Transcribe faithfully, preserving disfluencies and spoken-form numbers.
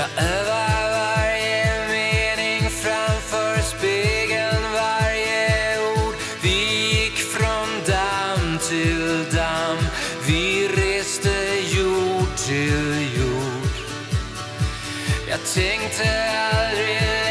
Jag övar varje mening framför spegeln, varje ord. Vi gick från damm till damm, vi reste jord till jord. Jag tänkte aldrig